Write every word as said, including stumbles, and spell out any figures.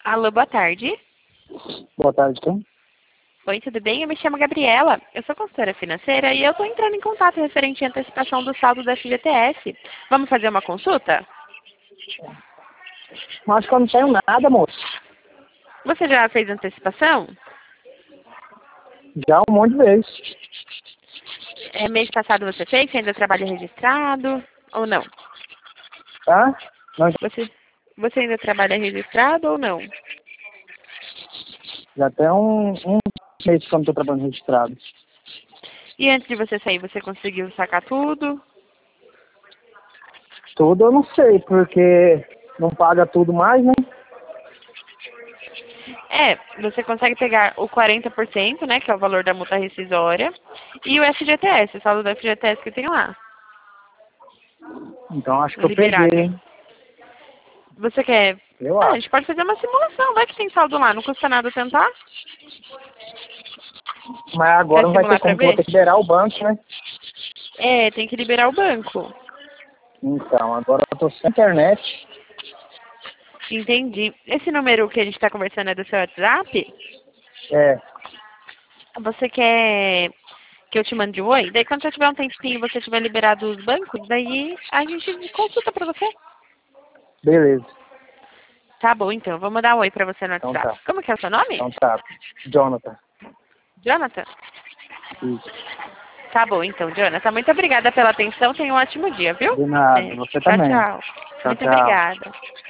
Alô, boa tarde. Boa tarde, quem? Oi, tudo bem? Eu me chamo Gabriela. Eu sou consultora financeira e eu estou entrando em contato referente à antecipação do saldo da F G T S. Vamos fazer uma consulta? Acho que eu não tenho nada, moço. Você já fez antecipação? Já um monte de vezes. É, mês passado você fez? Você ainda trabalha registrado ou não? Tá? Não, Você, você ainda trabalha registrado ou não? já tem um, um mês que eu não estou trabalhando registrado. E antes de você sair, você conseguiu sacar tudo? Tudo eu não sei, porque não paga tudo mais, né? É, você consegue pegar o quarenta por cento, né, que é o valor da multa rescisória, e o F G T S, o saldo do F G T S que tem lá, Então acho que eu peguei, liberado. hein? Você quer... Eu Ah, a acho. gente pode fazer uma simulação, vai que tem saldo lá, não custa nada tentar. Mas agora Quer não vai ter simular pra como, que eu vou ver? ter que liberar o banco, né? É, tem que liberar o banco. Então, agora eu tô sem internet. Entendi. Esse número que a gente tá conversando é do seu WhatsApp? É, Você quer que eu te mande um oi? Daí quando você tiver um tempinho e você tiver liberado os bancos, daí a gente consulta pra você. beleza. Tá bom, então. Eu vou mandar um oi pra você no Então WhatsApp. tá. Como que é o seu nome? Então tá. Jonathan. Jonathan? Isso. Tá bom, então, Jonathan. Muito obrigada pela atenção. Tenha um ótimo dia, viu? De nada. É, Você tchau, também. tchau. Tchau, Muito tchau. obrigada.